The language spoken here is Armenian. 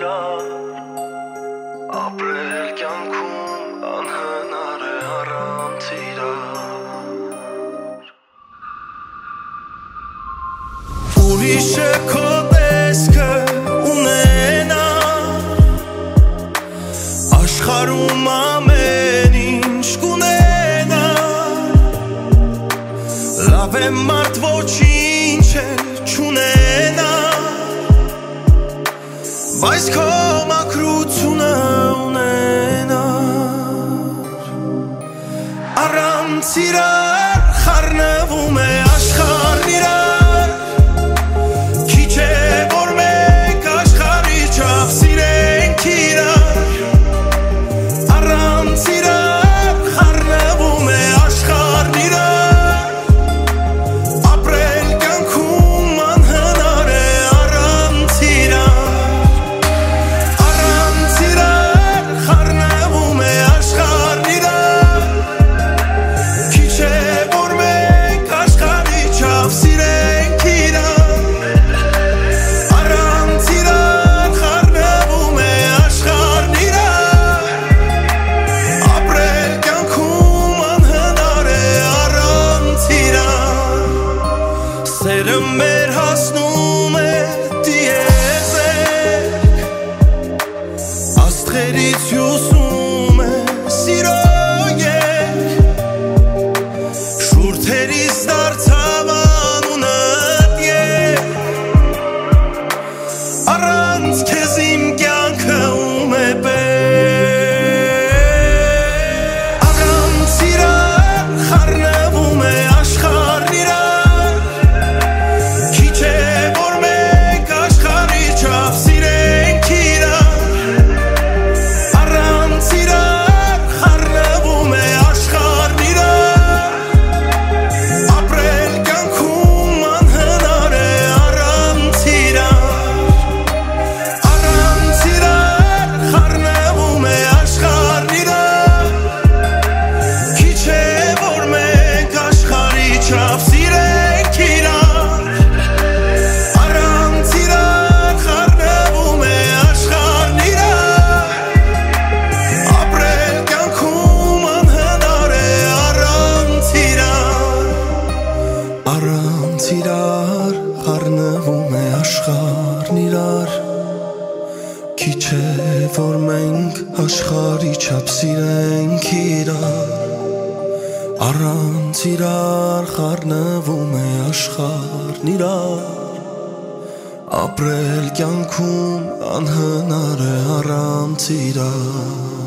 իրար ապրել կյանքում անհնար է առանց իրար ուրիշ է քո տեսքը ունենա աշխարհում ամեն ինչ կունենա լավ է մարդ ոչինչ չունենա բայց քո մաքրությունը ունենար առանց իրար խառնվում է աշխարհն իրար քիչ է որ մենք աշխարհի չափ սիրենք իրար առանց իրար խառնվում է աշխարհն իրար ապրել կյանքում անհնար է առանց իրար Սերը մեր հասնում է դիեզերք Աստղերից հյուսում է սիրո երգ Շուրթերից դարձավ անունդ երգ Առանց քեզ իմ կյանքը ում է պետք Առանց իրար խառնվում է աշխարհն իրար Առանց իրար խառնվում է աշխարհն իրար Քիչ է որ մենք աշխարհի չափ սիրենք իրար Առանց իրար խառնվում է աշխարհն իրար ապրել կյանքում անհնար է առանց իրար